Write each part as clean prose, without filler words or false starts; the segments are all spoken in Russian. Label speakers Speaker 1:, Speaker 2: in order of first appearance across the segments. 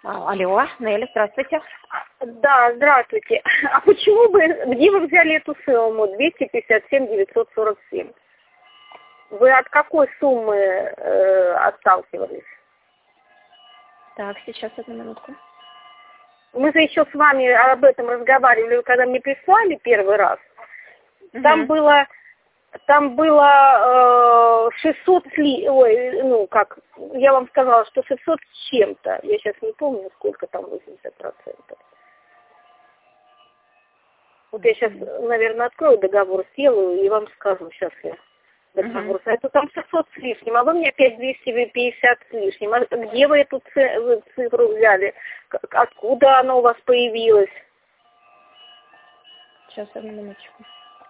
Speaker 1: Алло, Нелли, здравствуйте.
Speaker 2: Да, здравствуйте. А где вы взяли эту сумму 257 947? Вы от какой суммы отталкивались?
Speaker 1: Так, сейчас одну минутку.
Speaker 2: Мы же еще с вами об этом разговаривали, когда мне прислали первый раз.
Speaker 1: Угу.
Speaker 2: Там было 600 я вам сказала, что 600 с чем-то. Я сейчас не помню, сколько там 80%. Вот я сейчас, наверное, открою договор, сделаю и вам скажу, сейчас я договор. Это там 600 с лишним, а вы мне опять 250 с лишним. А где вы эту цифру взяли? Откуда она у вас появилась?
Speaker 1: Сейчас, одну минуточку.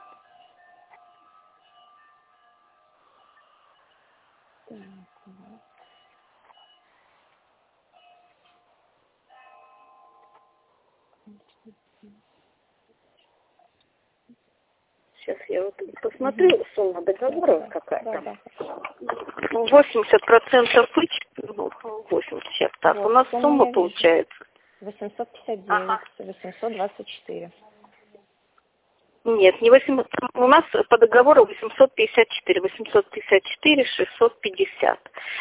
Speaker 2: Сейчас я вот посмотрю, сумма договора какая там.
Speaker 1: Да.
Speaker 2: 80% вычту, 80 сейчас так. Вот, у нас сумма получается.
Speaker 1: 859, 824.
Speaker 2: Нет, не 800. У нас по договору 854, 650.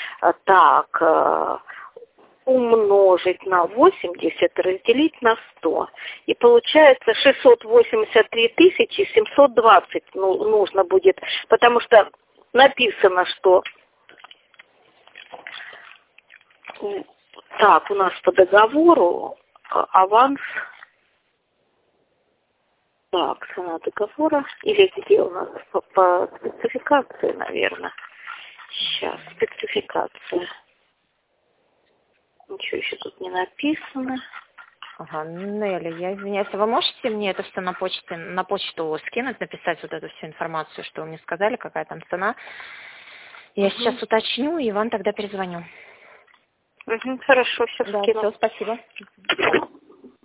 Speaker 2: Так, умножить на 80, разделить на 100. И получается 683 720 нужно будет, потому что написано, что... Так, у нас по договору аванс... Так, цена договора. Или где у нас по спецификации, наверное. Сейчас, спецификация. Ничего еще тут не написано.
Speaker 1: Ага, Нелли, я извиняюсь, вы можете мне это все на почту скинуть, написать вот эту всю информацию, что вы мне сказали, какая там цена? Я сейчас уточню и вам тогда перезвоню.
Speaker 2: Хорошо, все
Speaker 1: Да,
Speaker 2: скину.
Speaker 1: все, спасибо.